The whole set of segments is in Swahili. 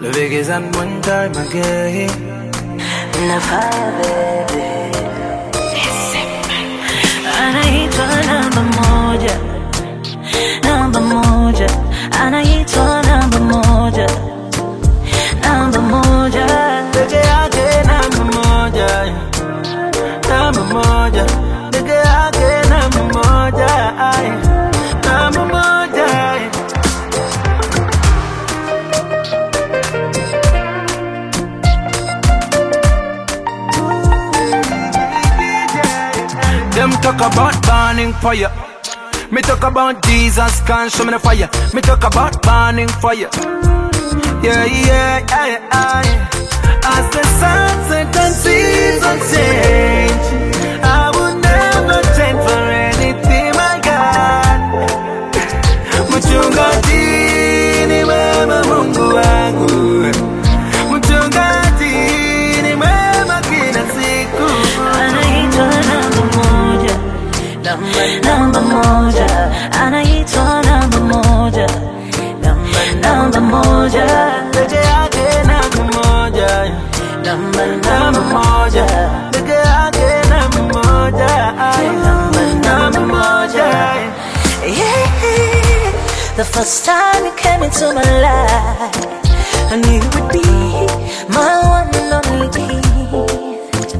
Le Vegas and one time again. Na fire baby. Anaitwa namba moja, namba moja. Anaitwa namba moja, namba moja. Peke yake namba moja, namba moja. Peke yake namba moja, namba moja. Them talk about burning fire. Me talk about Jesus can't show me the fire. Me talk about burning fire. Yeah, yeah, yeah, yeah. As the sunset and seasons change, I would never change for anything, my God. Mchungaji ni mwema Mungu wangu. Mchungaji ni mwema kila siku. Anaitwa namba moja, namba moja. Anaitwa namba moja, namba moja. Peke yake namba moja, namba moja. Peke yake namba moja, namba moja. Yeah, the first time you came into my life, I knew you would be my one and only peace.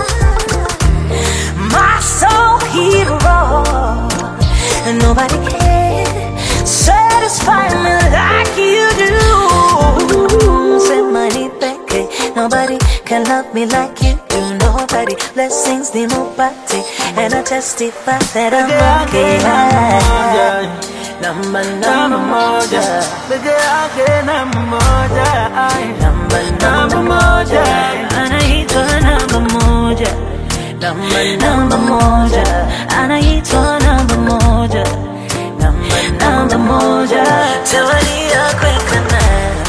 My soul hero, and nobody can satisfy me like you do. Say money back, nobody can love me like you do. Nobody blessings the nobody, and I testify that I'm okay. Number moja, Peke yake namba moja, number moja. Anaitwa namba moja, number moja. Anaitwa namba moja, number moja. Tawalia kwekana,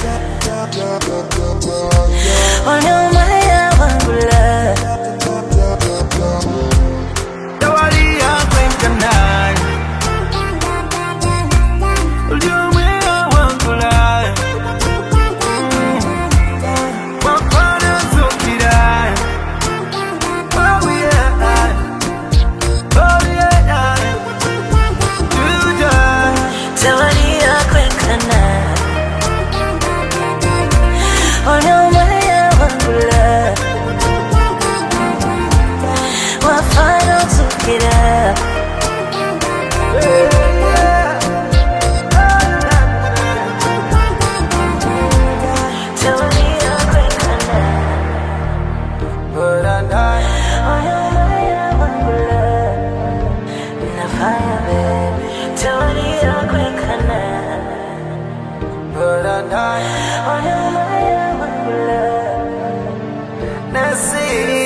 wanyomaya wangula. Tawalia kwekana, uliumia wangula. Wakwana zukira. Oh yeah, oh yeah. Juja. Tawalia kwekana, wanyomaya wangula. Wafano tukira. Tawalia kwekana, But I die. wanyomaya wangula. Na fire baby. Tawalia kwekana, But I die. wanyomaya wangula. Nasiri.